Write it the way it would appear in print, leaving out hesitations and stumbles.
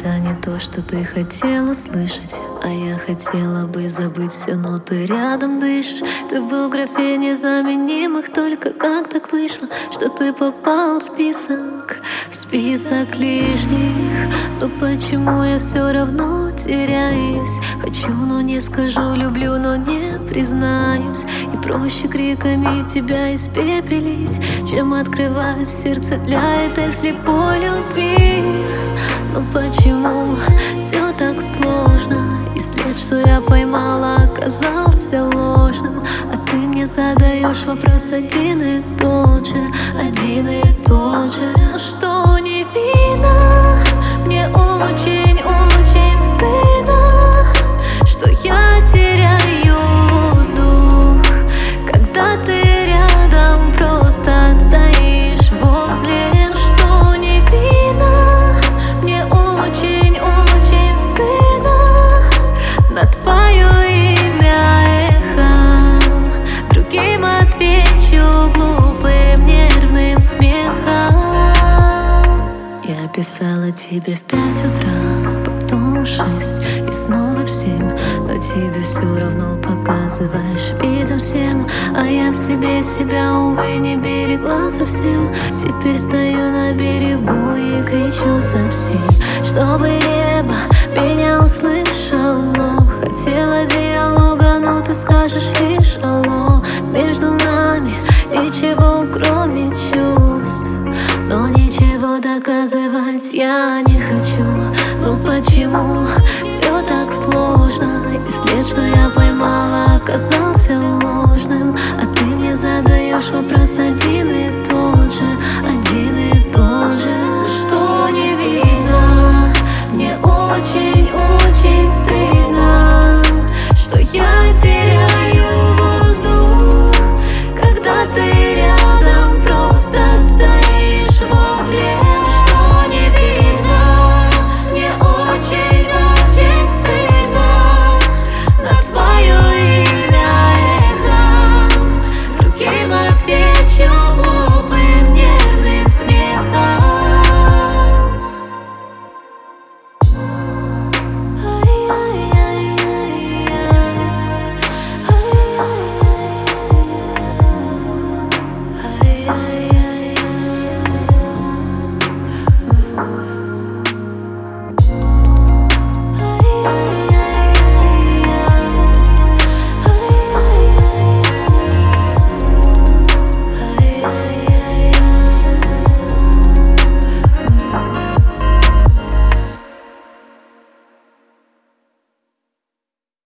Это не то, что ты хотел услышать, а я хотела бы забыть все, но ты рядом дышишь. Ты был в графе незаменимых, только как так вышло, что ты попал в список лишних? Но почему я все равно теряюсь? Хочу, но не скажу, люблю, но не признаюсь. И проще криками тебя испепелить, чем открывать сердце для этой слепой любви. Но почему все так сложно? И след, что я поймала, оказался ложным. А ты мне задаешь вопрос один и тот же, один и тот же. Ну что не видно? Мне очень-очень стыдно, что я теряю воздух, когда ты рядом просто стоишь возле. Ну что не видно? Мне очень-очень стыдно на твое имя эхом. Другим отвечу глупым нервным смехом. Я писала тебе в 5 утра, потом в 6 и снова в 7. Но тебе все равно показываешь видом всем, а я в себе себя, увы, не берегла совсем. Теперь стою на берегу и кричу со всей, чтобы небо меня услышало. Хотела диалога, но ты скажешь лишь алло. Между нами ничего, кроме чувств, но ничего доказывать я не хочу. Ну почему все так сложно? И след, что я поймала, оказался ложным. А ты мне задаешь вопрос один и